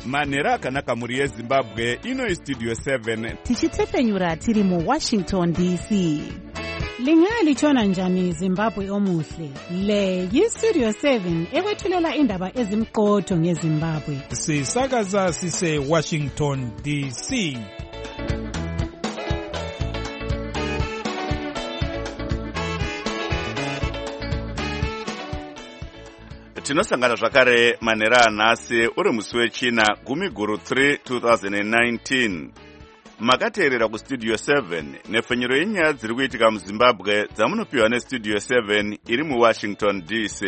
manhero akanaka mhuri yezimbabwe. Ino istudio 7 tichitefenyura tiri muWashington DC. Lingaya lichona njani Zimbabwe omuhle? Le yistudio 7 ekwethulela indaba ezimqotho ngeZimbabwe. Sisakaza sise Washington DC. tinosangana zvakare manhero anhasi uri musi wechina 10/3 2019. Makateerera kustudio 7 nefenyero yenyaya dziri kuitika muZimbabwe dzamunopiwa nestudio 7 iri muWashington DC.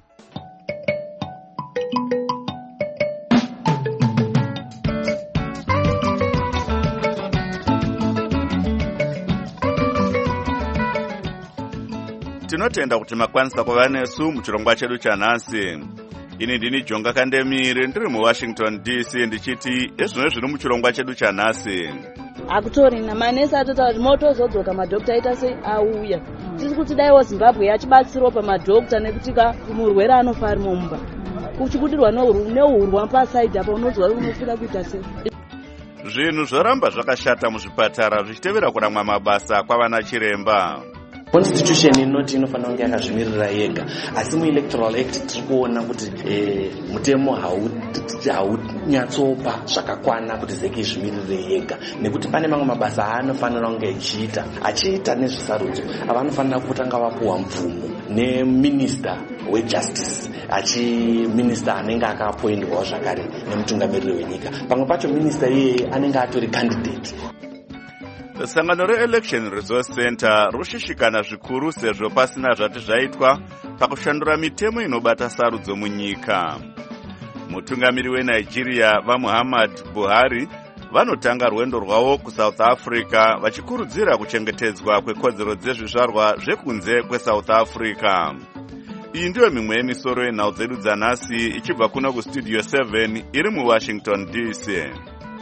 Tinotenda kuti makwanisa kuva nesu muchirongwa chedu chanhasi. Ini ndini Jonga Kandemire ndiri muWashington DC ndichiti ezvino zviri muchirongwa chedu chanhasi. Akutori namanesi atotaura kuti motozodzoka madhokita aita sei auya. Tiri kuti daiwo Zimbabwe yachibatsirawo pamadhokita nekuti murwere anofa ari mumba. Kuchikudirwa neurwa pasaidhi apa unozwa unofira kuita sei. Zvinhu zvoramba zvakashata muzvipatara zvichitevera kuramwa mabasa kwavana chiremba. Constitution inoti inofanira kunge yakazvimirira yega, asi muelectoral act tiri kuona kuti mutemo haunyatsopa zvakakwana kuti zeke izvimirire yega, nekuti pane mamwe mabasa anofanira kunge achiita nezvesarudzo avanofanira kutanga vapuwa mvumo neminister wejustice, minister anenge akaappointwawo zvakare nemutungamiriri wenyika. Pamwe pacho minister iyeye anenge atori candidate. Sangano re-Election Resource Center rushishikana zvikuru sezvo pasina zvati zvaitwa pakushandura mitemo inobata sarudzo munyika. Mutungamiri weNigeria vaMuhammad Buhari vanotanga rwendo rwavo kuSouth Africa vachikurudzira kuchengetedzwa kwekodzero dzezvizvarwa zvekunze kweSouth Africa. Iyi ndiyo mimwe yemisoro yenhau dzedu dzanhasi ichibva kuno kustudio 7 iri muWashington DC.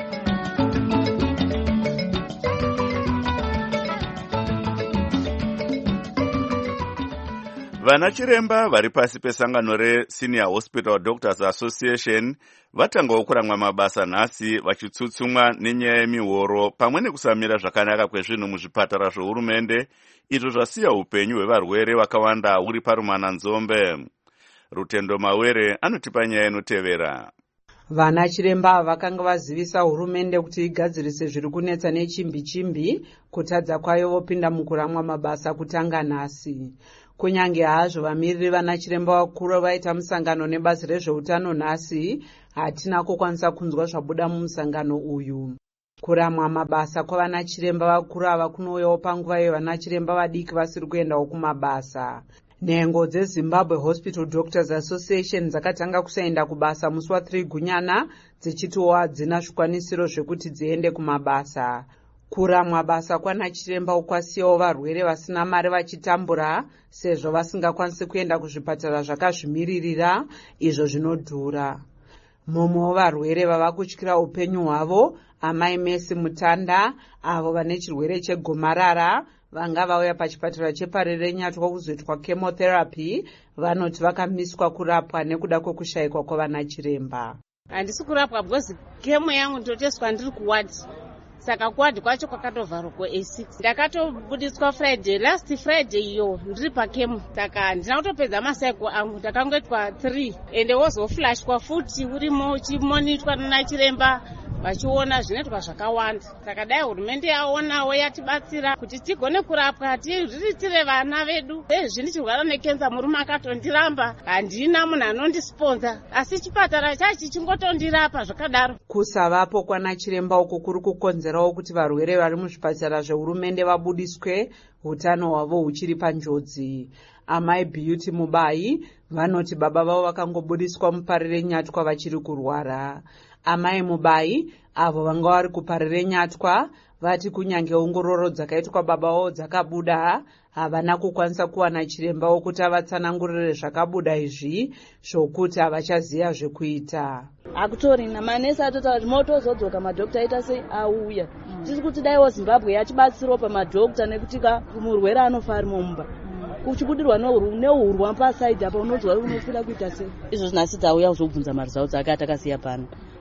Vana chiremba vari pasi pesangano reSenior Hospital Doctors Association vatangawo kuramwa mabasa nhasi vachitsutsumwa nenyaya yemihoro pamwe nekusamira zvakanaka kwezvinhu muzvipatara zvehurumende, izvo zvasiya upenyu hwevarwere vakawanda huri parumana nzombe. Rutendo Mawere anotipa nyaya inotevera. Vana chiremba vakanga vazivisa hurumende kuti igadzirise zviri kunetsa nechimbi kutadza kwayo vopinda mukuramwa mabasa kutanga nhasi. Kunyange hazvo vamiriri vana chiremba vakuru vaita musangano nebazi rezveutano nhasi, hatina kukwanisa kunzwa zvabuda mumusangano uyu. Kuramwa mabasa kwavana chiremba vakuru ava kunouyawo panguva yevana chiremba vadiki vasiri kuendawo kumabasa. Nhengo dzeZimbabwe Hospital Doctors Association dzakatanga kusaenda kubasa musi wa3 Gunyana dzichitiwo hadzina zvikwanisiro zvekuti dziende kumabasa. Kuramwa basa kwana chiremba ukwasiyawo varwere vasina mari vachitambura sezvo vasingakwanisi kuenda kuzvipatara zvakazvimiririra izvo zvinodhura. Mumwe varwere vava kutyira upenyu hwavo amai Messi Mutanda avo vane chirwere chegomarara vanga vauya pachipatara cheParere Nyatwa kuzoitwa chemotherapy vanoti vakamiswa kurapwa nekuda kwekushayikwa kwavana chiremba. Handisi kurapwa because kemo yangu ndoteswa ndiri kuwadi. Saka kuwadi kwacho kwakatovharwa A6. Ndakatobudiswa Friday, last Friday iyo ndiri pakemo. Saka ndina kutopedza masaiko angu ndakangoitwa 3 ende wozoflashwa futi urimo uchimonitwa nachiremba vachiona zvinoitwa zvakawanda. Saka dai hurumende yaonawo yatibatsira kuti tigone kurapwa tiriritire vana vedu. Zvini chirwara nekenza murume akatondiramba, handina munhu anondisponza, asi chipatara chachi chingotondirapa zvakadaro. Kusavapo kwana chiremba uko kuri kukonzerawo kuti varwere vari muzvipatara zvehurumende vabudiswe, utano hwavo huchiri panjodzi. Amai Beauty Mubai vanoti baba vavo vakangobudiswa muParere Nyatwa vachiri kurwara. Amai Mubai avo vanga vari kuParere Nyatwa vati kunyange ongororo dzakaitwa baba vavo dzakabuda, havana kukwanisa kuwana chiremba wokuti avatsanangurire zvakabuda izvi zvokuti havachaziva zvekuita. Akutori namanesi atotaura kuti motozodzoka madhokita aita sei auya. Tiri kuti daiwo Zimbabwe yachibatsirawo pamadhokita nekuti murwere anofa ari mumba. Kuchikudirwa neurwa pasaidhi apa unozwa unofira kuita sei. Izvo zvinasi dzauya kuzobvunza mari dzavo dzake atakasiya pano.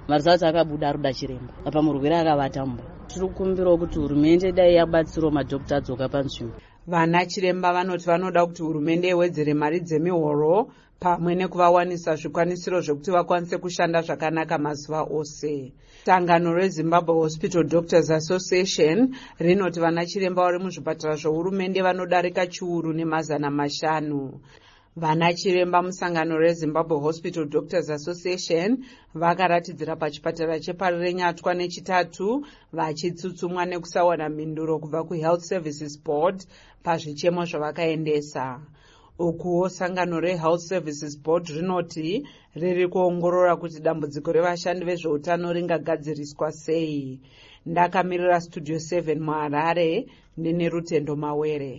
marizatsi akabuda Ruda Chiremba apa murwere akavata mumba. Tiri kukumbirawo kuti hurumende dai yabatsirawo madhokota adzoka panzvimbo. Vana Chiremba vanoti vanoda kuti hurumende iwedzere mari dzemihoro pamwe nekuvawanisa zvikwanisiro zvekuti vakwanise kushanda zvakanaka mazuva ose. Sangano reZimbabwe Hospital Doctors Association rinoti vana Chiremba vari muzvipatara zvohurumende vanodarika chiuru nemazana mashanu. Vana Chiremba musangano reZimbabwe Hospital Doctors Association vakaratidzira pachipatara chePari Renyatwa nechitatu vachitsutsumwa nekusawana mhinduro kubva kuHealth Services Board pazvichemo zvavakaendesa. Ukuwo sangano reHealth Services Board rinoti riri kuongorora kuti dambudziko revashandi vezveutano ringagadziriswa sei. Ndakamirira Studio 7 muHarare ndine Rutendo Mawere.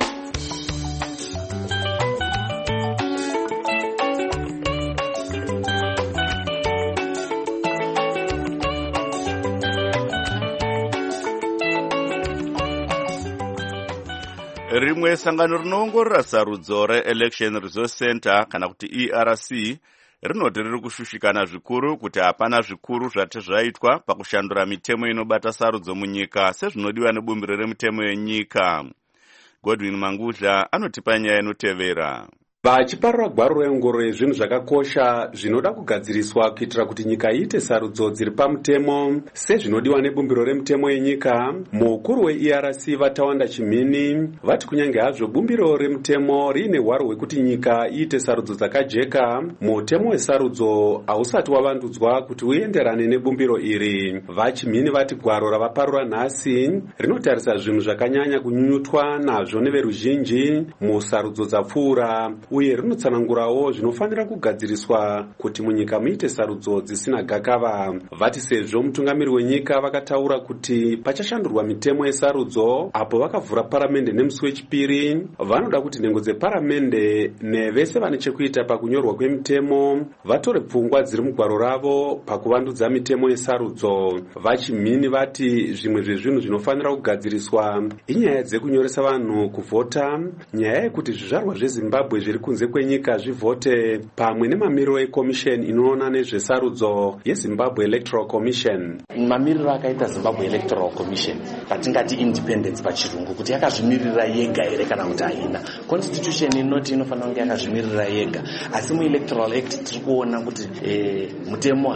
Rimwe sangano rinoongorora sarudzo reElection Resource Center kana kuti ERC rinoti riri kushushikana zvikuru kuti hapana zvikuru zvati zvaitwa pakushandura mitemo inobata sarudzo munyika sezvinodiwa nebumbiro remitemo yenyika. Godwin Mangudla anotipa nyaya inotevera. Vachiparura gwaro reongororo yezvinhu zvakakosha zvinoda kugadziriswa kuitira kuti nyika iite sarudzo dziri pamutemo sezvinodiwa nebumbiro remitemo yenyika, mukuru weERC Vatawanda Chimhini vati kunyange hazvo bumbiro remitemo riine hwaro hwekuti nyika iite sarudzo dzakajeka, mutemo wesarudzo hausati wavandudzwa kuti uenderane nebumbiro iri. Vachimhini vati gwaro ravaparura nhasi rinotarisa zvinhu zvakanyanya kunyunyutwa nazvo neveruzhinji musarudzo dzapfuura, uye rinotsanangurawo zvinofanira kugadziriswa kuti munyika muite sarudzo dzisina gakava. Vati sezvo mutungamiri wenyika vakataura kuti pachashandurwa mitemo yesarudzo apo vakavhura paramende nemusi wechipiri, vanoda kuti nhengo dzeparamende nevese vane chekuita pakunyorwa kwemitemo vatore pfungwa dziri mugwaro ravo pakuvandudza mitemo yesarudzo. Vachimhini vati zvimwe zvezvinhu zvinofanira kugadziriswa inyaya dzekunyoresa vanhu kuvhota, nyaya yekuti zvizvarwa zveZimbabwe zviri kunze kwenyika zvivhote, pamwe nemamiriro ekomisheni inoona nezvesarudzo yeZimbabwe Electoral Commission. Mamiriro akaita Zimbabwe Electoral Commission patingati independence pachirungu kuti yakazvimirira yega here kana kuti haina. Constitution inoti inofanira kunge yakazvimirira yega, asi muElectoral Act tiri kuona kuti mutemo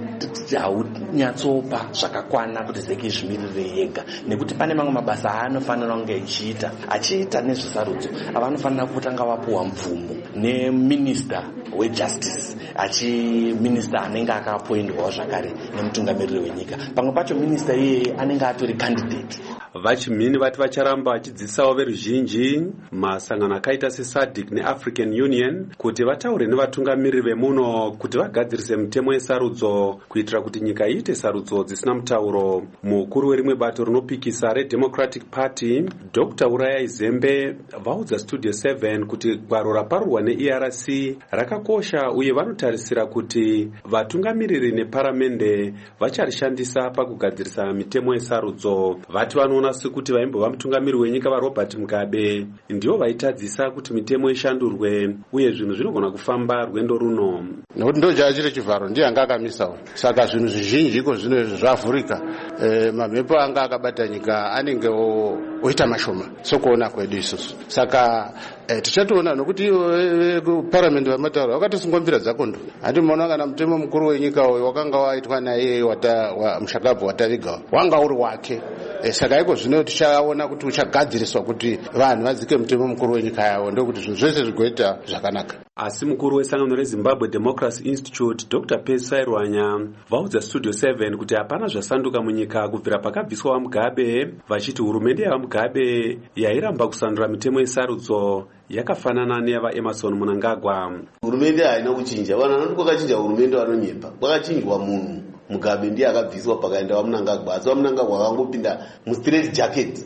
haunyatsopa zvakakwana kuti zeki izvimirire yega, nekuti pane mamwe mabasa anofanira kunge achiita nezvesarudzo avanofanira kutanga vapuwa mvumo neminister wejustice minister anenge akapoindwawo zvakare nemutungamiriri wenyika. Pamwe pacho minister iyeye anenge atori candidate. Vachimhini vati vacharamba vachidzidzisawo veruzhinji masangano akaita seSADC neAfrican Union kuti vataure nevatungamiriri vemuno kuti vagadzirise mitemo yesarudzo kuitira kuti nyika iite sarudzo dzisina mutauro. Mukuru werimwe bato rinopikisa reDemocratic Party Dr. Uraya Zembe vaudza Studio 7 kuti gwaro raparurwa neERC rakakosha uye vanotarisira kuti vatungamiriri neparamende vacharishandisa pakugadzirisa mitemo yesarudzo. Vati vanoona sekuti vaimbova mutungamiriri wenyika vaRobert Mugabe ndivo vaitadzisa kuti mitemo ishandurwe uye zvinhu zvinogona kufamba rwendo runo. Nokuti ndoja chiri chivharo ndiye anga akamisawo, saka zvinhu zvizhinji iko zvino zvavhurika, mamhepo anga akabata nyika anenge oita mashoma sokuona kwedu isusu. Saka tichatoona nokuti parliament vamataura vakatosungwambira dzakondo. Handimoona kana mutemo mukuru wenyika uyu wakanga waitwa naye mushakabvu watavigawa wanga uri wake. Saka iko zvino tichaona kuti uchagadziriswa kuti vanhu vadzike mutemo mukuru wenyika yavo ndokuti zvinhu zvese zvigoita zvakanaka. Asi mukuru wesangano reZimbabwe Democracy Institute Dr. Pesi Sairwanya vaudza Studio 7 kuti hapana zvasanduka munyika kubvira pakabviswa vaMugabe, vachiti hurumende yavaMugabe yairamba kusandura mitemo yesarudzo yakafanana neyava Emerson Mnangagwa. Hurumende haina kuchinja, vanhu vanoti kwakachinja hurumende vanonyepa, kwakachinjwa munhu. Mugabe ndiye akabviswa pakaenda vaMnangagwa, asi vaMnangagwa akangopinda mustraight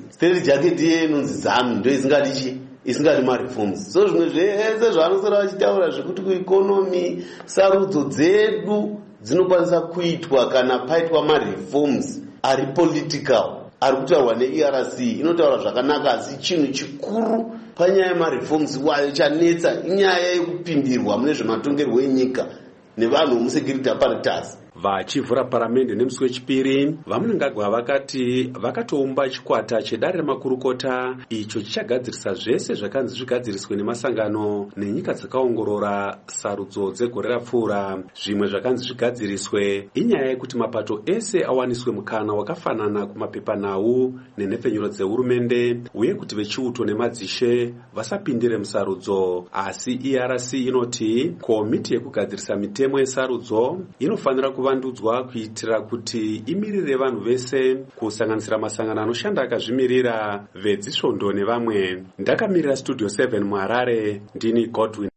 jacket iye inonzi ZANU ndo isingadi mareforms. So zvimwe zvese zvavanosara vachitaura zvekuti kuikonomi sarudzo dzedu dzinokwanisa kuitwa kana paitwa mareforms ari political, ari kutaurwa neERC inotaura zvakanaka, asi chinhu chikuru panyaya yemareforms wayo chanetsa inyaya yekupindirwa mune zvematongerwo enyika nevanhu vemusecurity apparatus. Vachivhura paramende nemusi wechipiri, vaMnangagwa vakati vakatoumba chikwata chedare remakurukota icho chichagadzirisa zvese zvakanzi zvigadziriswe nemasangano nenyika dzakaongorora sarudzo dzegore rapfuura. Zvimwe zvakanzi zvigadziriswe inyaya yekuti mapato ese awaniswe mukana wakafanana kumapepanhau nenhepfenyuro dzehurumende, uye kuti vechiuto nemadzishe vasapindire musarudzo. Asi ERC inoti komiti yekugadzirisa mitemo yesarudzo inofanira kuvandudzwa kuitira kuti imirire vanhu vese, kusanganisira masangano anoshanda akazvimirira, vedzisvondo nevamwe. Ndakamirira Studio 7 muHarare, ndini Godwin.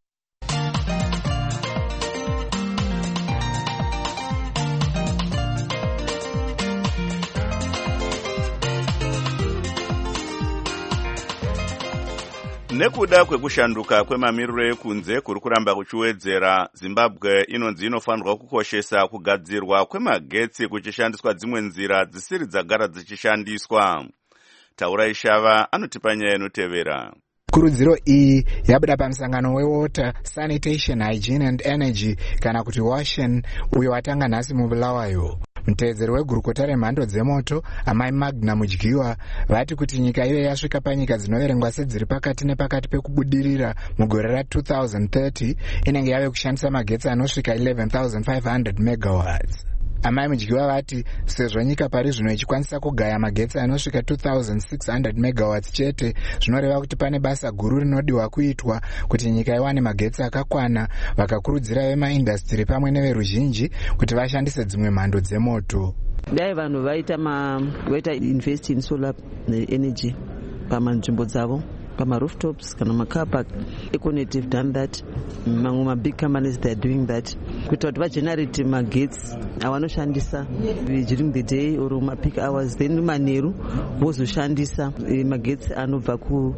Nekuda kwekushanduka kwemamiriro ekunze kuri kuramba kuchiwedzera, Zimbabwe inonzi inofanirwa kukoshesa kugadzirwa kwemagetsi kuchishandiswa dzimwe nzira dzisiri dzagara dzichishandiswa. Taurai Shava anotipa nyaya inotevera. Kurudziro iyi yabuda pamusangano weWater, Sanitation, Hygiene and Energy kana kuti WASHEN uyo watanga nhasi muBulawayo. Mutevedzeri wegurukota remhando dzemoto Amai Magna Mudyiwa vati kuti nyika ive yasvika panyika dzinoverengwa sedziri pakati nepakati pekubudirira mugore ra2030 inenge yave kushandisa magetsi anosvika 11,500 megawatts. Amai Mudyiwa vati sezvo nyika pari zvino ichikwanisa kugaya magetsi anosvika 2,600 megawatts chete, zvinoreva kuti pane basa guru rinodiwa kuitwa kuti nyika iwane magetsi akakwana. Vakakurudzira vemaindastiri pamwe neveruzhinji kuti vashandise dzimwe mhando dzemoto. Dai vanhu vaita invest in solar energy pamanzvimbo dzavo, pama rooftops kana macar park. Econet have done that. Mamwe big companies they are doing that. Kuita kuti vagenerate magetsi avanoshandisa during the day or peak hours, then manheru vozoshandisa magetsi anobva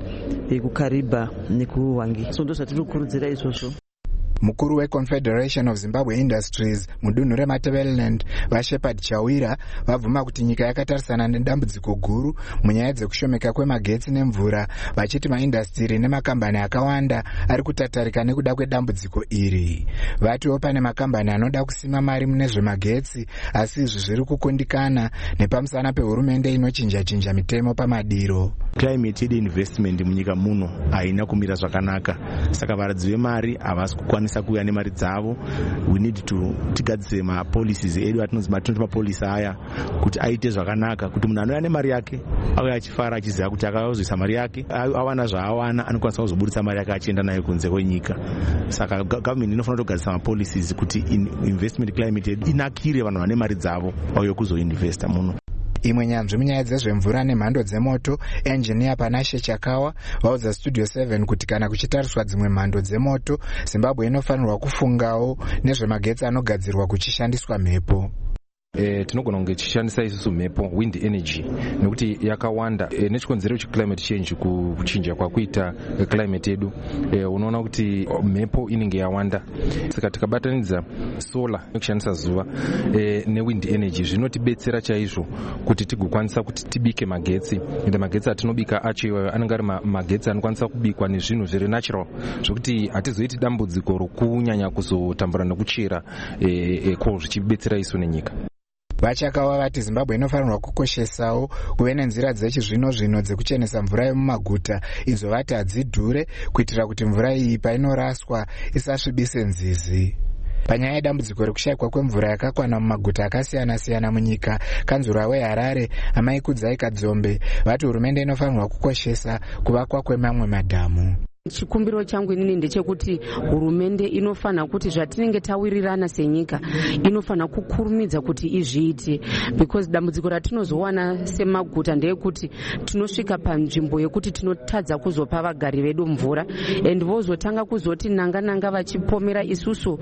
kuKariba nekuHwange. So ndo zvatiri kukurudzira izvozvo. Mukuru weConfederation of Zimbabwe Industries mudunhu reMatabeleland vaShepard Chawira vabvuma kuti nyika yakatarisana nedambudziko guru munyaya dzekushomeka kwemagetsi nemvura, vachiti maindastiri nemakambani akawanda ari kutatarika nekuda kwedambudziko iri. Vatiwo pane makambani anoda kusima mari mune zvemagetsi, asi izvi zviri kukundikana nepamusana pehurumende inochinja mitemo pamadiro. Climate investment munyika muno haina kumira zvakanaka, saka varadzi vemari havasi kukwanisa kuuya nemari dzavo. We need to tigadzire mapolicies edu atinonzi mapolicy aya kuti aite zvakanaka, kuti munhu anouya nemari yake auya achifara achiziva kuti akazoisa mari yake, awana zvaawana anokwanisa kuzobudisa mari yake achienda nayo kunze kwenyika. Saka government inofanira kugadzisa mapolicies kuti investment climate edu inakire vanhu vane mari dzavo vauye kuzoinvesta muno. Imwe nyanzvi munyaya dzezvemvura nemhando dzemoto, engineer Panashe Chakawa vaudza Studio 7 kuti kana kuchitariswa dzimwe mhando dzemoto, Zimbabwe inofanirwa kufungawo nezvemagetsi anogadzirwa kuchishandiswa mhepo. Tinogona kunge tichishandisa isusu mhepo, wind energy, nekuti yakawanda nechikonzero checlimate change, kuchinja kwakuita climate yedu. Unoona kuti mhepo inenge yawanda, saka tikabatanidza solar nekushandisa zuva newind energy zvinotibetsera chaizvo kuti tigokwanisa kuti tibike magetsi. Ende magetsi atinobika acho anenge ari magetsi anokwanisa kubikwa nezvinhu zviri natural, zvokuti hatizoiti dambudziko rokunyanya kuzotambura nekuchera coal, zvichibetsera isu nenyika. Vachakawa vati Zimbabwe inofanirwa kukoshesawo kuve nenzira dzechizvino-zvino dzekuchenesa mvura yemumaguta, idzo vati hadzidhure, kuitira kuti mvura iyi painoraswa isasvibise nzizi. Panyaya yedambudziko rekushayikwa kwemvura yakakwana mumaguta akasiyana-siyana munyika, kanzura weHarare Amai Kudzai Kadzombe vati hurumende inofanirwa kukoshesa kuvakwa kwemamwe madhamu. Chikumbiro changu inini ndechekuti hurumende inofana kuti zvatinenge tawirirana senyika inofana kukurumidza kuti izviite, because dambudziko ratinozowana semaguta ndeyekuti tinosvika panzvimbo yekuti tinotadza kuzopa vagari vedu mvura, and vozotanga kuzoti nanga vachipomera isusu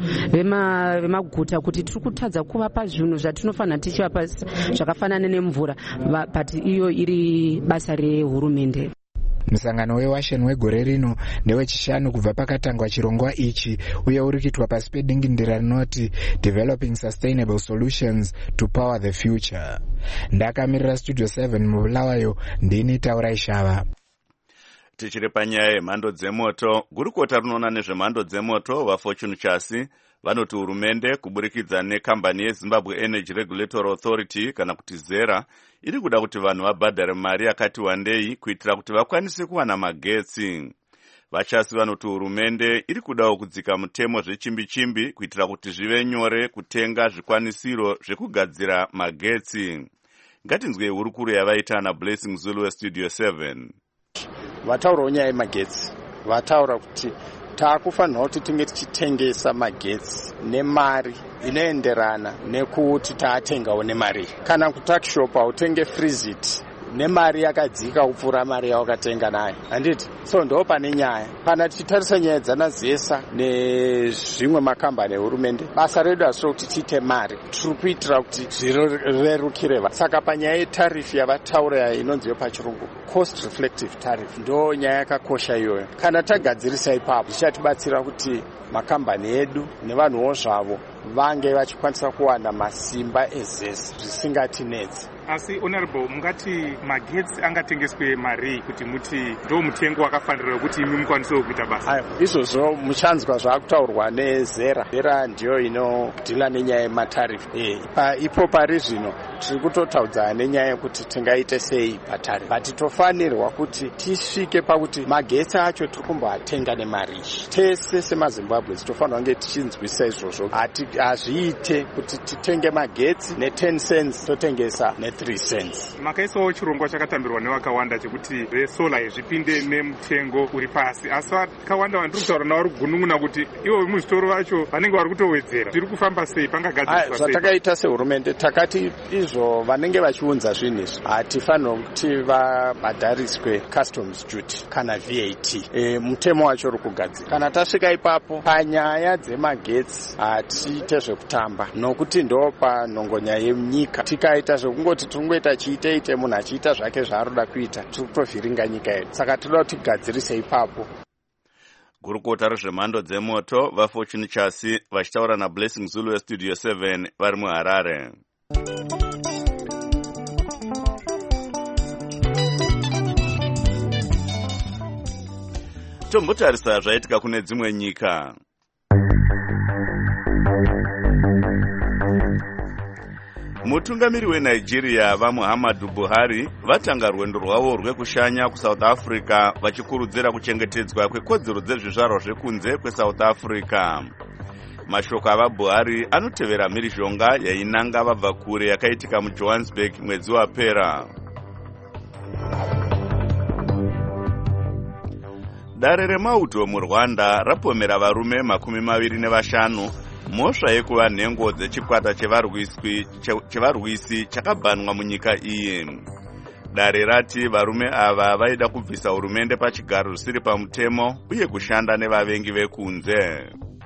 vemaguta kuti tiri kutadza kuvapa zvinhu zvatinofana tichivapa zvakafanana nemvura, but iyo iri basa rehurumende. Musangano weWASHEN wegore rino ndewechishanu kubva pakatangwa chirongwa ichi, uye uri kuitwa pasi pedingindira rinoti Developing Sustainable Solutions to Power the Future. Ndakamirira Studio 7 muBulawayo, ndini Taurai Shava. Tichiri panyaya yemhando dzemoto, gurukota rinoona nezvemhando dzemoto vaFortune Chasi vanoti hurumende kuburikidza nekambani yeZimbabwe Energy Regulatory Authority kana kuti ZERA iri kuda kuti vanhu vabhadhare mari yakati wandei kuitira kuti vakwanise kuwana magetsi. Vachasi vanoti hurumende iri kudawo kudzika mutemo zvechimbi-chimbi kuitira kuti zvive nyore kutenga zvikwanisiro zvekugadzira magetsi. Ngatinzwe hurukuru yavaita naBlessing Zulu weStudio 7. Vataurawo nyaya yemagetsi, vataura kuti taakufanira kuti tinge tichitengesa magetsi nemari inoenderana nekuti taatengawo nemari. Kana kutakishopa utenge frizit nemari yakadzika kupfuura mari yawakatenga nayo, handiti? So ndo pane nyaya. Kana tichitarisa nyaya dzanazesa nezvimwe makambani ehurumende, basa redu asi rokuti tiite mari, tiri kuitira kuti zvirerukire. Saka panyaya yetarifu yavataura inonziyo pachirungu cost reflective tariff, ndo nyaya yakakosha iyoyo. Kana tagadzirisa ipapo zvichatibatsira kuti makambani edu nevanhuwo zvavo vange vachikwanisa kuwana masimba ezese zvisingatinetsi. Asi honorable, mungati magetsi angatengeswe mari kuti muti ndo mutengo wakafanira kuti imi mukwanisewo kuita basa? Izvozvo muchanzwa zvakutaurwa neZERA. ZERA ndiyo inodhila nenyaya yematarifu. Ipo pari zvino tiri kutotaudza nenyaya yekuti tingaite sei patarifu. But tofanirwa kuti tisvike pakuti magetsi acho tiri kumboatenga nemari. Tese semaZimbabwe tofanirwa kunge tichinzwisa izvozvo. Hazviite kuti titenge magetsi ne10 cents totengesa ne3 cents. Makaisawo chirongwa chakatambirwa nevakawanda chekuti resola zvipinde nemutengo uri pasi. Asi vakawanda vanhu tiri kutaura navo gunun'una kuti ivo muzvitoro vacho vanenge vari kutowedzera. Tiri kufamba sei? Pangagadziriswa sei? Zvatakaita sehurumende takati izvo vanenge vachiunza zvinhu izvi hatifanira kuti vabhadhariswe customs duty kana VAT. Mutemo wacho uri kugadzira. Kana tasvika ipapo panyaya dzemagetsi hatiite zvekutamba, nokuti ndo panhongonya yenyika. Tikaita zvekungoti tingoita chiite munhu achiita zvake zvaaroda kuita, tiri kutovhiringa nyika yedu. Saka tinoda kuti tigadzirise ipapo. Gurukota rezvemhando dzemoto vaFortune Chasi vachitaura naBlessing Zulu weStudio 7 vari muHarare. Tombotarisa zvaitika kune dzimwe nyika. Mutungamiri weNigeria vaMuhammadu Buhari vatanga rwendo rwavo rwekushanya kuSouth Africa vachikurudzira kuchengetedzwa kwekodzero dzezvizvarwa zvekunze kweSouth Africa. Mashoko avaBuhari anotevera mhirizhonga yainanga vabva kure yakaitika muJohannesburg mwedzi wapera. Dare remauto muRwanda rapomera varume 25 mhosva yekuva nhengo dzechikwata chevarwisi chakabhanwa munyika iyi. Dare rati varume ava vaida kubvisa hurumende pachigaro zvisiri pamutemo uye kushanda nevavengi vekunze.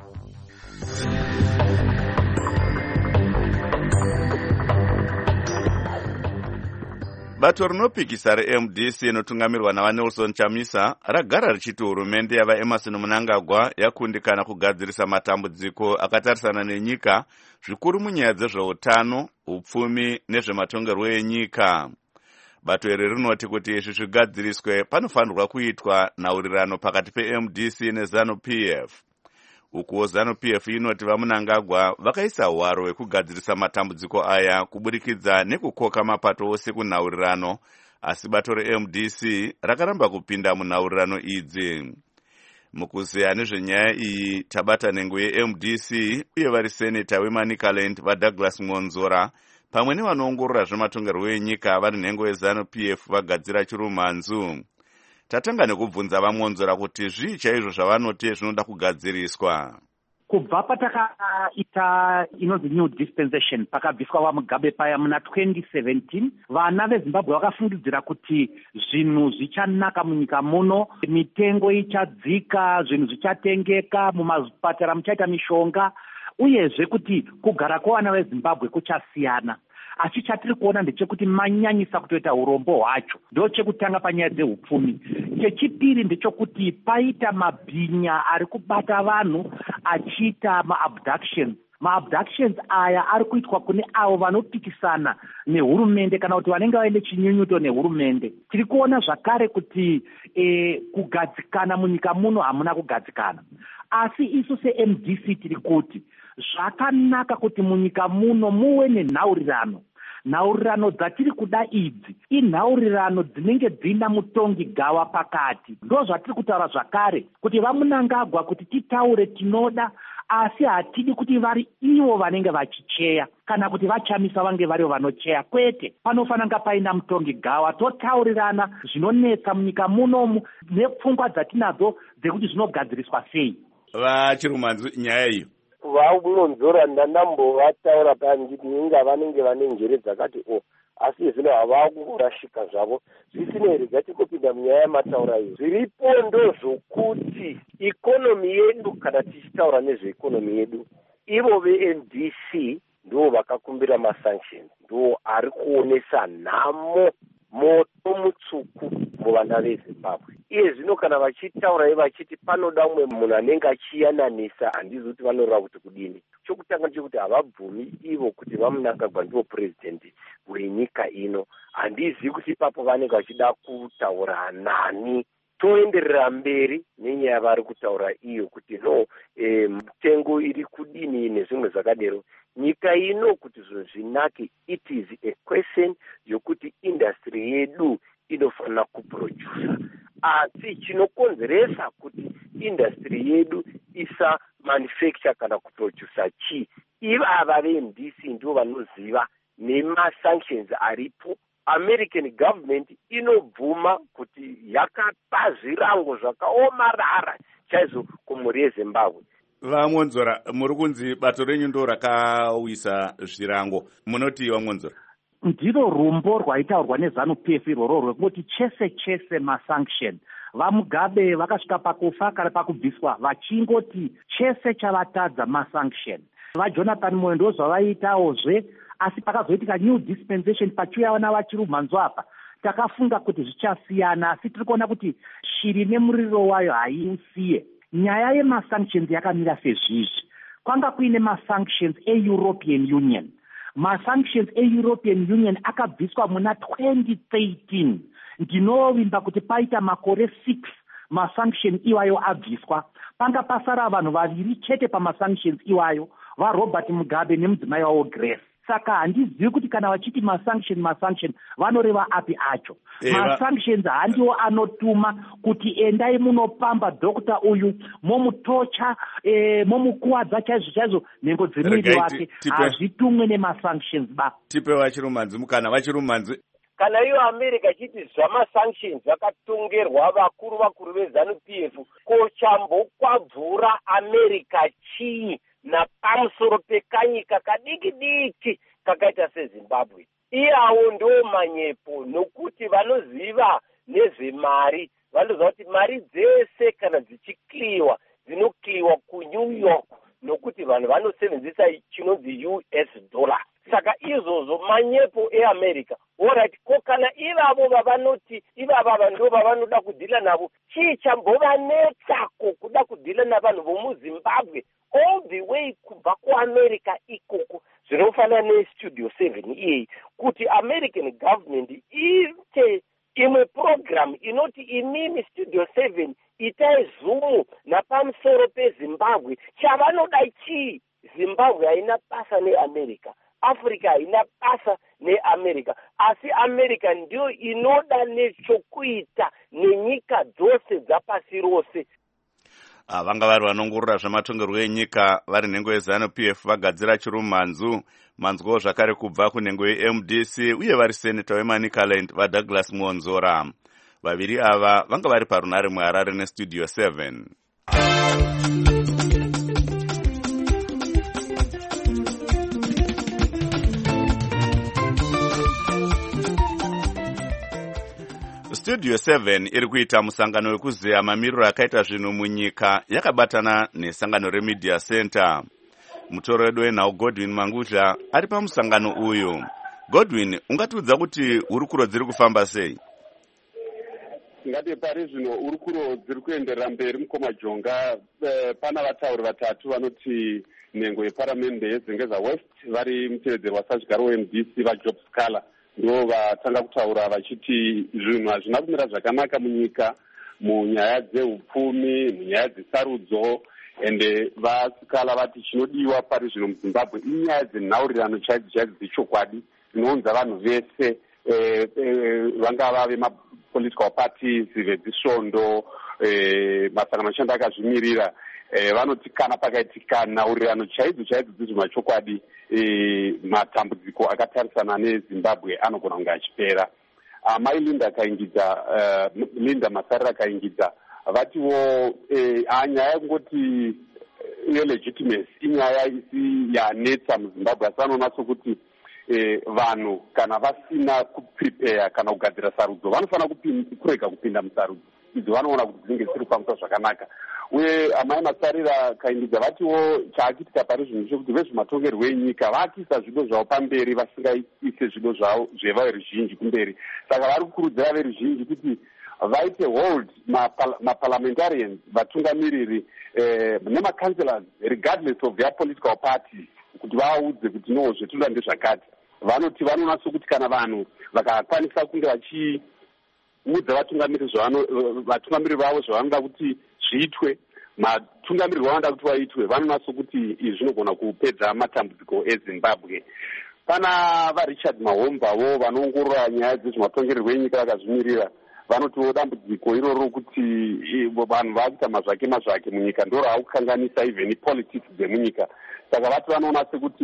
Bato rinopikisa reMDC inotungamirwa navaNelson Chamisa ragara richiti hurumende yavaEmerson Mnangagwa yakundikana kugadzirisa matambudziko akatarisana nenyika zvikuru munyaya dzezveutano, upfumi nezvematongerwo enyika. Bato iri rinoti kuti izvi zvigadziriswe panofanirwa kuitwa nhaurirano pakati peMDC neZANU-PF. Ukuwo ZANU-PF inoti vaMnangagwa vakaisa hwaro hwekugadzirisa matambudziko aya kuburikidza nekukoka mapato ose kunhaurirano, asi bato reMDC rakaramba kupinda munhaurirano idzi. Mukuzeya nezvenyaya iyi tabata nhengo yeMDC uye vari seneta weManicaland vaDouglas Monzora pamwe nevanoongorora zvematongerwo enyika vari nhengo yeZANU-PF vagadzira chirumhanzu. Tatanga nekubvunza vaMonzora kuti zvii chaizvo zvavanoti zvinoda kugadziriswa. Kubva patakaita inonzi new dispensation pakabviswa vaMugabe paya muna 2017, vana veZimbabwe vakafungidzira kuti zvinhu zvichanaka munyika muno, mitengo ichadzika, zvinhu zvichatengeka, mumazvipatara muchaita mishonga, uyezve kuti kugara kwevana veZimbabwe kuchasiyana. Asi chatiri kuona ndechekuti manyanyisa kutoita urombo hwacho. Ndo chekutanga panyaya dzeupfumi. Chechipiri ndechekuti paita mabhinya ari kubata vanhu achiita maabductions maabductions aya ari kuitwa kune avo vanopikisana nehurumende kana kuti vanenge vaine chinyunyuto nehurumende. Tiri kuona zvakare kuti kugadzikana munyika muno hamuna kugadzikana, asi isu seMDC tiri kuti zvakanaka kuti munyika muno muwe nenhaurirano. Nhaurirano dzatiri kuda idzi inhaurirano dzinenge dzina mutongi gawa pakati. Ndo zvatiri kutaura zvakare kuti vamunangagwa kuti titaure tinoda, asi hatidi kuti vari ivo vanenge vachicheya kana kuti vachamisa vange varivo vanocheya. Kwete, panofanira paina mutongi gawa, totaurirana zvinonetsa munyika munomu nepfungwa dzatinadzo dzekuti zvinogadziriswa sei. Vachirumanzu, nyaya iyo vaunonzora ndandambovataura panditi inga vanenge vane njere dzakati asi zvino havakurashika zvavo zvisinei. rega tikopinda munyaya yamataura iyo, zviripo ndozvokuti ikonomi yedu, kana tichitaura nezveikonomi yedu, ivo veMDC ndo vakakumbira masanctions, ndo ari kuonesa nhamo moto mutsvuku muvana veZimbabwe. Iye zvino kana vachitaura vachiti panoda umwe munhu anenge achiyananisa, handizi kuti vanoreva kuti kudini. Chokutanga ndechekuti havabvumi ivo kuti vamunangagwa ndivo purezidendi wenyika ino. Handizi kuti ipapo vanenge vachida kutaura nani. Toenderera mberi nenyaya vari kutaura iyo kuti no mitengo iri kudini nezvimwe zvakadero. Nyika ino kuti zvinhu zvinake, it is a question yokuti industry yedu inofanira kuproducer. Asi chinokonzeresa kuti industry yedu isa manufacture kana kuproducer ivava veMDC ndio vanoziva nemasanctions aripo. American government inobvuma kuti yakapa zvirango zvakaomarara chaizvo kumhuri yeZimbabwe. Vamonzora, muri kunzi bato renyu ndo rakawisa zvirango, munoti Vamonzora? Ndiro rumbo rwaitaurwa neZANU-PF irworo rwekuti chese masanction. VaMugabe vakasvika pakufa kana pakubviswa vachingoti chese chavatadza masanction. VaJonathan Moyo ndo zvavaitaozve, asi pakazoitika new dispensation pachiuya navachirumanzo apa takafunga kuti zvichasiyana, asi tiri kuona kuti shiri nemuriro wayo haiusiye. Nyaya yemasanctions yakamira sezvizvi. Kwanga kuine masanctions e-European Union. Masanctions e-European Union akabviswa muna 2013. Ndinovimba kuti paita makore 6 masanction iwayo abviswa. Panga pasara vanhu vaviri chete pamasanctions iwayo, vaRobert Mugabe nemudzimai wavo Grace. Saka handizivi kuti kana vachiti masanction vanoreva api acho. Masanctions handiwo anotuma kuti endai munopamba dokta uyu, momutocha, momukuwadza chaizvo nhengo dzemuviri wake. Hazvitumwe nemasanctions ba. Tipe Vachirumanzu mukana. Vachirumanzu, kana iyo America chiti zvamasanctions zvakatongerwa vakuru veZANU-PF, kochambokwabvura America chii napamusoro pekanyika kadiki kakaita seZimbabwe? Iyawo ndo manyepo, nokuti vanoziva nezvemari, vanoziva kuti mari dzese kana dzichikliwa dzinokliwa kuNew York, nokuti vanhu vanosevenzesa chinonzi US dollar. Saka izvozvo manyepo eAmerica. Alright, ko kana ivavo vavanoti ivava ndo vavanoda kudhila navo, chii chambovanetsako kuda kudhila navanhu vomuZimbabwe all the way kubva kuAmerica ikoko? Zvinofanana neStudio 7 iyeyi, kuti American government ite imwe program inoti imimi Studio 7 itai zoom napamusoro peZimbabwe. Chavanoda chii? Zimbabwe haina basa neAmerica, Africa haina basa neAmerica, asi America ndio inoda nechokuita nenyika dzose dzapasi rose. Vanga vari vanongorora zvamatongerwo enyika vari nhengo yeZANU-PF vagadzira Chirumanzu, manzwawo zvakare kubva kunhengo yeMDC uye vari seneta weManicaland vaDouglas Muonzora. Vaviri ava vanga vari parunare muHarare neStudio 7. Studio 7 iri kuita musangano wekuzeya mamiriro akaita zvinhu munyika yakabatana nesangano reMedia Center. Mutoro wedu wenhau Godwin Mangudla ari pamusangano uyu. Godwin, ungatiudza kuti hurukuro dziri kufamba sei? tingati pari zvino urukuro dziri kuenderera mberi mukomajonga. Pana vatauri vatatu vanoti nhengo yeparamende yedzengeza west vari mutevedzeri wasadyaro wemdc vajob scala ndo vatanga kutaura vachiti zvinhu hazvina kumira zvakanaka munyika munyaya dzeupfumi, munyaya dzesarudzo, ende vasikala vati chinodiwa pari zvino muzimbabwe inyaya dzenhaurirano chaidzo chaidzo dzechokwadi dzinounza vanhu vese vangava vemapolitical parties, vezvisvondo, masangano achanda akazvimirira. Vanoti kana pakaitika nhaurirano chaidzo chaidzo dzezvemachokwadi matambudziko akatarisana nezimbabwe anogona kunge achipera. Mai Linda Masarira akaingidza vatiwo nyaya yekungoti legitimacy inyaya isi yanetsa muzimbabwe, asi vanoona sokuti vanhu kana vasina kuprepare kana kugadzira sarudzo vanofanira kurega kupinda musarudzo idzi, vanoona kuti dzinenge dziri kufambisa zvakanaka. Uye amai Masarira akaingidza vatiwo chaakiitika pari zvinhu chekuti vezvematongerwo enyika vaakisa zvido zvavo pamberi vasingaise zvido zvavo zveveruzhinji kumberi. Saka vari kukurudzira veruzhinji kuti vaite hold maparliamentarians, vatungamiriri nemacancelors regardless of their political party, kuti vaudze kuti no zvetinoda ndezvakati. Vanoti vanoona sokuti kana vanhu vakakwanisa kunge vachiudza vatungamiriri vavo zvavanoda kuti zviitwe, matungamiriri vavanoda kuti vaitwe, vanoona sokuti izvi zvinogona kupedza matambudziko eZimbabwe. Pana vaRichard Mahombavo vanoongorora nyaya dzezvematongererwo enyika vakazvimirira, vanotiwo dambudziko iroro kuti vanhu vakuita mazvake munyika ndo raakukanganisa even politics dzemunyika. Saka vati vanoona sekuti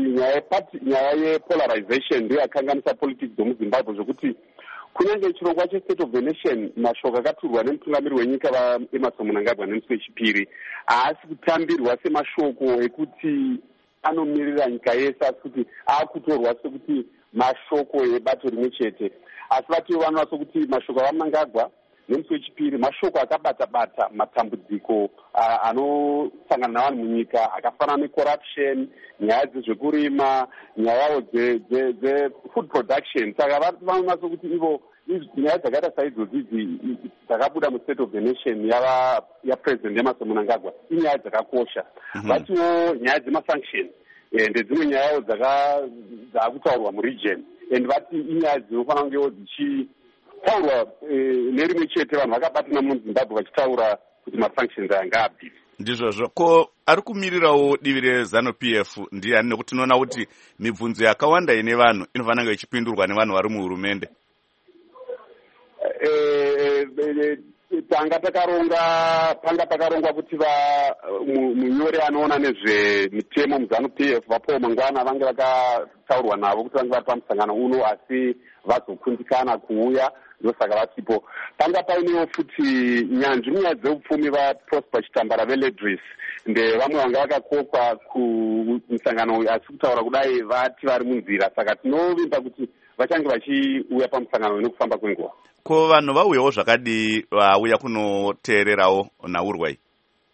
nyaya yepolarization ndiyo yakanganisa politics dzemuzimbabwe, zvokuti kunyange chirongwa chestate of the nation mashoko akaturwa nemutungamiri wenyika vaEmmerson Mnangagwa nemusi wechipiri haasi kutambirwa semashoko ekuti anomirira nyika yese, asi kuti aakutorwa sekuti mashoko ebato rimwe chete. Asi vatiwo vanoona sokuti mashoko avaMnangagwa nemusi wechipiri mashoko akabata-bata matambudziko anosangana navanhu munyika akafanana necorruption, nyaya dzezvekurima, nyayawo dzefood production. Saka vanoona sokuti ivo nyaya dzakaita saidzodzi dzakabuda mustate of the nation yapresident Emmerson Mnangagwa inyaya dzakakosha. Vatiwo nyaya dzemasanction ndedzimwe nyayawo dzakutaurwa muregion, and vati inyaya dzinofanira kungewo dzichitaurwa nerimwe chete, vanhu vakabatana muzimbabwe vachitaura kuti masanctions aya ngaabvise. Ndizvozvo. Ko ari kumirirawo divi reZANU-PF ndiani, nekuti tinoona kuti mibvunzo yakawanda ine vanhu inofanira kunge ichipindurwa nevanhu vari muhurumende? Panga pakarongwa kuti munyori anoona nezvemitemo muZANU-PF vapowo mangwana vange vakataurwa navo kuti vange vari pamusangano uno, asi vazokundikana kuuya, ndosaka vasipo. Panga painewo futi nyanzvi munyaya dzeupfumi vaProsper Chitambara veLedris ndevamwe vanga vakakokwa kumusangano uyu, asi kutaura kudai vati vari munzira, saka tinovimba kuti vachange vachiuya pamusangano uyu nekufamba kwenguva. Ko vanhu vauyawo zvakadii vauya kunoteererawo nhaurwa iyi?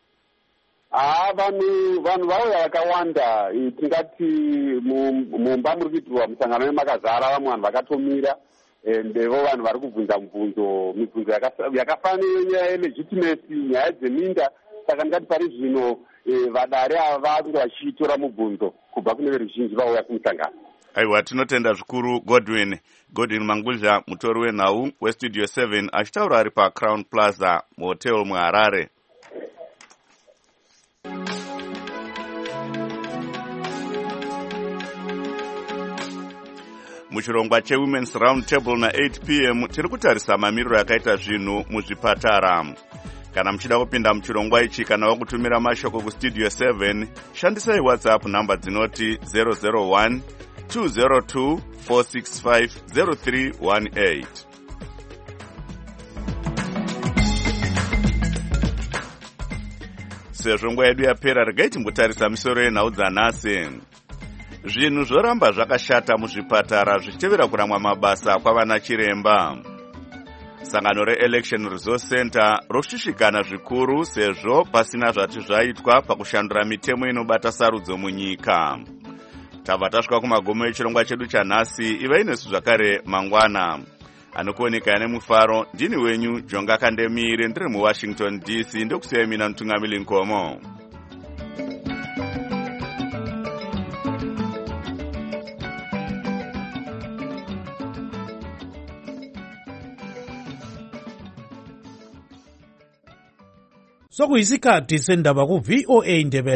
Vanhu vauya vakawanda, tingati mumba muri kuitirwa musangano nemakazara vamwe vanhu vakatomira, ndevo vanhu vari kubvunza mibvunzo yakafanira nyaya yelegitimacy, nyaya dzeminda. Saka ndingati pari zvino vadare ava vange vachitora mubvunzo kubva kune veruzhinji vauya kumusangano. Aiwa, tinotenda zvikuru Godwin Mangudya, mutori wenhau westudio 7 achitaura ari paCrown Plaza muhotel muHarare. Muchirongwa cheWomen's Round Table na8 p.m. tiri kutarisa mamiriro yakaita zvinhu muzvipatara. Kana muchida kupinda muchirongwa ichi kana wakutumira mashoko kustudio 7, shandisai WhatsApp namba dzinoti 001 202 465 0318. Sezvo nguva yedu yapera, regai timbotarisa misoro yenhau dzanhasi. Zvinhu zvoramba zvakashata muzvipatara zvichitevera kuramwa mabasa kwavana chiremba. Sangano reElection Resource Center roshushikana zvikuru sezvo pasina zvati zvaitwa pakushandura mitemo inobata sarudzo munyika. Tabva tasvika kumagomo echirongwa chedu chanhasi. Ivai nesu zvakare mangwana. anokuoneka nemufaro. Ndini wenyu Jonga Kandemire, ndiri muWashington DC. Ndokusiyai mina Mutungamiri Nkomo. Sokuyisikhathi sendaba ku VOA Ndebele.